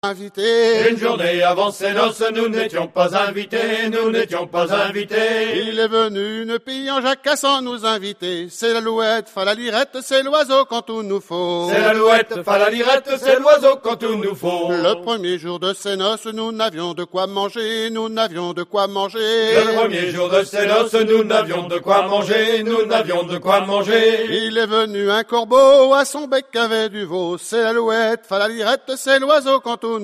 Invité. Une journée avant ces noces, nous n'étions pas invités, nous n'étions pas invités. Il est venu une pille en jacassant nous inviter. C'est l'alouette, fa la lirette, c'est l'oiseau quand tout nous faut. C'est l'alouette, fa la lirette, c'est l'oiseau quand tout nous faut. Le premier jour de ces noces, nous n'avions de quoi manger, nous n'avions de quoi manger. Le premier jour de ces noces, nous n'avions de quoi manger, nous n'avions de quoi manger. Il est venu un corbeau, à son bec avait du veau. C'est l'alouette, fa la lirette, c'est l'oiseau quand tout